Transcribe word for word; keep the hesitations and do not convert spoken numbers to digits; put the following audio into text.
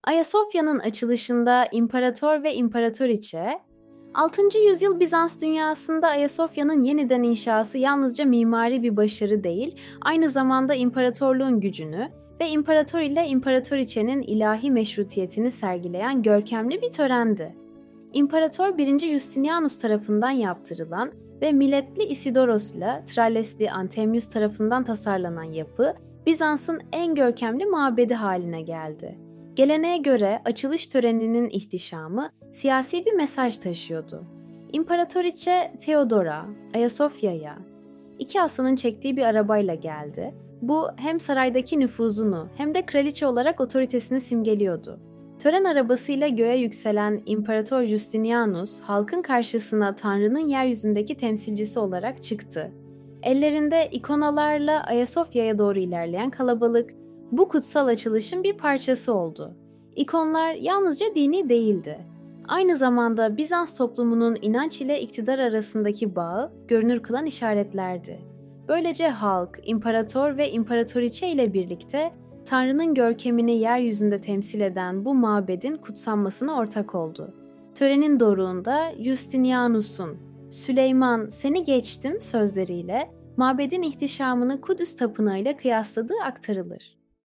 Ayasofya'nın açılışında imparator ve imparatoriçe, altıncı yüzyıl Bizans dünyasında Ayasofya'nın yeniden inşası yalnızca mimari bir başarı değil, aynı zamanda imparatorluğun gücünü ve imparator ile imparatoriçenin ilahi meşrutiyetini sergileyen görkemli bir törendi. İmparator birinci. Justinianus tarafından yaptırılan ve milletli Isidoros ile Trallesli Anthemius tarafından tasarlanan yapı, Bizans'ın en görkemli mabedi haline geldi. Geleneğe göre açılış töreninin ihtişamı siyasi bir mesaj taşıyordu. İmparatoriçe Theodora, Ayasofya'ya iki aslanın çektiği bir arabayla geldi. Bu hem saraydaki nüfuzunu hem de kraliçe olarak otoritesini simgeliyordu. Tören arabasıyla göğe yükselen İmparator Justinianus, halkın karşısına Tanrı'nın yeryüzündeki temsilcisi olarak çıktı. Ellerinde ikonalarla Ayasofya'ya doğru ilerleyen kalabalık, bu kutsal açılışın bir parçası oldu. İkonlar yalnızca dini değildi. Aynı zamanda Bizans toplumunun inanç ile iktidar arasındaki bağı görünür kılan işaretlerdi. Böylece halk, imparator ve imparatoriçe ile birlikte Tanrı'nın görkemini yeryüzünde temsil eden bu mabedin kutsanmasına ortak oldu. Törenin doruğunda Justinianus'un "Süleyman seni geçtim" sözleriyle mabedin ihtişamını Kudüs tapınağıyla kıyasladığı aktarılır.